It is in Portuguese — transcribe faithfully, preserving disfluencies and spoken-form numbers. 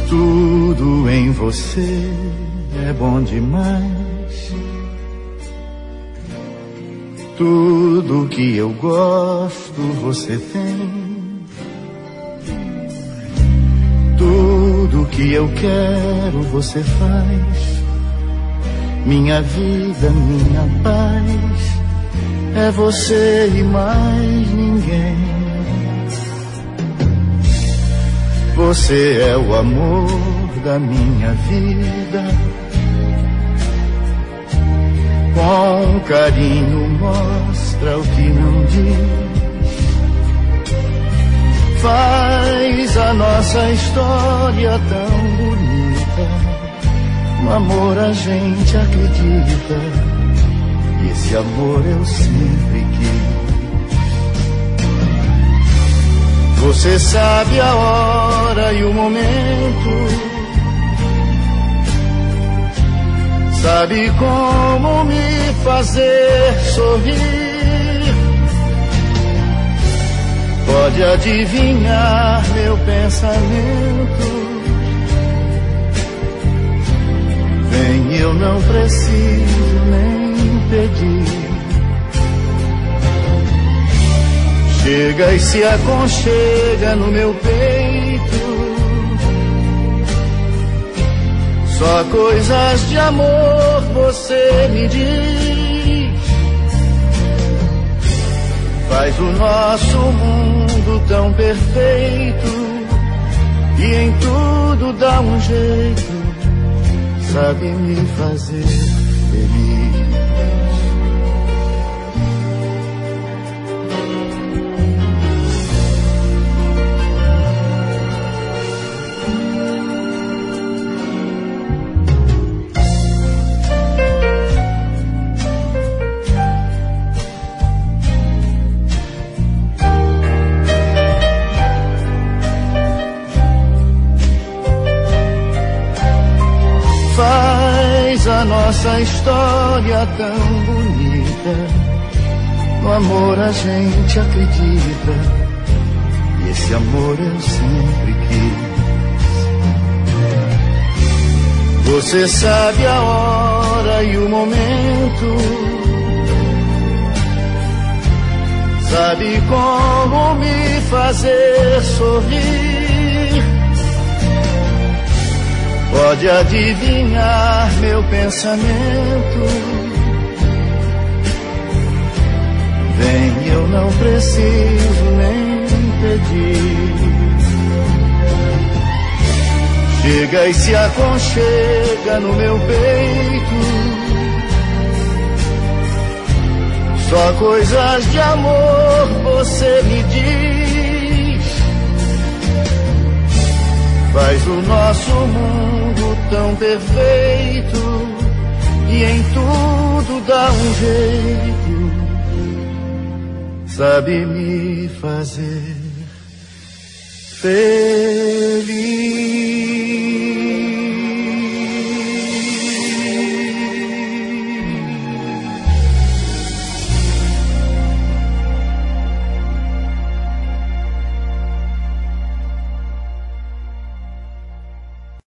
Tudo em você é bom demais. Tudo que eu gosto você tem. Tudo que eu quero você faz. Minha vida, minha paz, é você e mais ninguém. Você é o amor da minha vida. Com carinho mostra o que não diz. Faz a nossa história tão bonita. No amor a gente acredita. E esse amor eu sempre quis. Você sabe a hora e o momento. Sabe como me fazer sorrir. Pode adivinhar meu pensamento. Vem, eu não preciso nem pedir. Chega e se aconchega no meu peito. Só coisas de amor você me diz. Faz o nosso mundo tão perfeito. E em tudo dá um jeito. Sabe me fazer feliz. A nossa história tão bonita. No amor a gente acredita. E esse amor eu sempre quis. Você sabe a hora e o momento. Sabe como me fazer sorrir. Pode adivinhar meu pensamento. Vem, eu não preciso nem pedir. Chega e se aconchega no meu peito. Só coisas de amor você me diz. Faz o nosso mundo tão perfeito. E em tudo dá um jeito. Sabe me fazer feliz.